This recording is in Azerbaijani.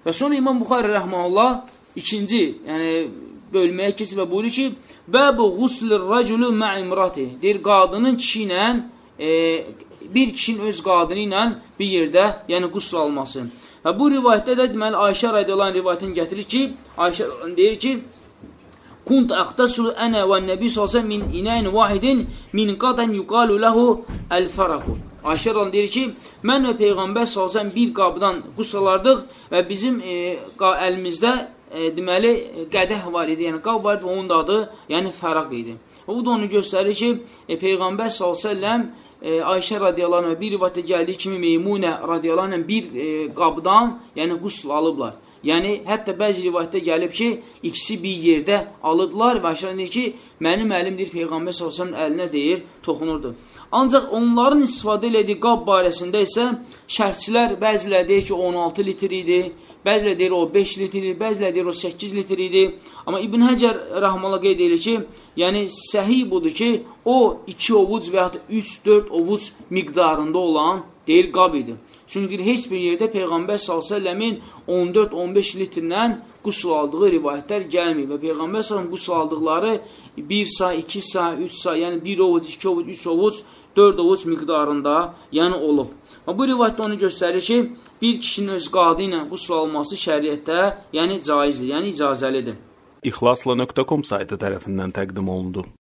Və sonra İmam Buxari rəhməhullah ikinci, yəni bölməyə keçib və buyurur ki, Bəbu ğuslir rəcülü mə'imrati, deyir, qadının kişi ilə, bir kişinin öz qadını ilə bir yerdə, yəni qusl alması. Və bu rivayətdə də deməli Ayşə radiyallahu anh rivayətini gətirir ki, Ayşə deyir ki, Kunt əqtəsulu ənə və nəbi sallallahu min inəyin vahidin min qadən yuqalu ləhu əl-farahu. Ayşə radiyallahu anh deyir ki, mən və Peyğəmbər sallallahu aleyhi bir qabdan qusl alardıq və bizim əlimizdə deməli qədəh var idi, yəni qab var idi, onun da adı yəni fəraq idi. O da onu göstərir ki, Peyğəmbər s.ə.v Ayşə radiyallahu anh bir rivayətdə gəldiyi kimi Meymunə radiyallahu anh bir qabdan yəni qusl alıblar. Yəni, hətta bəzi rivayətdə gəlib ki, ikisi bir yerdə alıdlar və Ayşə deyir ki, mənim əlimdir Peyğəmbər s.ə.v əlinə deyir, toxunurdu. Ancaq onların istifadə elədiyi qab barəsində isə şərhçilər bəziləri deyir ki, 16 litr idi, bəziləri deyir o 5 litr idi, bəziləri deyir o 8 litr idi. Amma İbn Həcər rəhməhullah qeyd edir ki, yəni səhih budur ki, o 2 ovuc və ya 3-4 ovuc miqdarında olan deyir qab idi. Çünki heç bir yerdə Peyğəmbər s.ə.v-in 14-15 litrdən qusl aldığı rivayətlər gəlməyib və Peyğəmbər s.ə.v qusl aldıqları 1 sa, 2 sa, 3 sa, yəni 1 ovuc, 2 ovuc, 3 ovuc, 4 ovuc miqdarında yəni olub. Və bu rivayətdə onu göstərir ki, bir kişinin öz qadı ilə qusl alması şəriətdə yəni caizdir, yəni icazəlidir. İxlasla.com saytı tərəfindən təqdim olundu.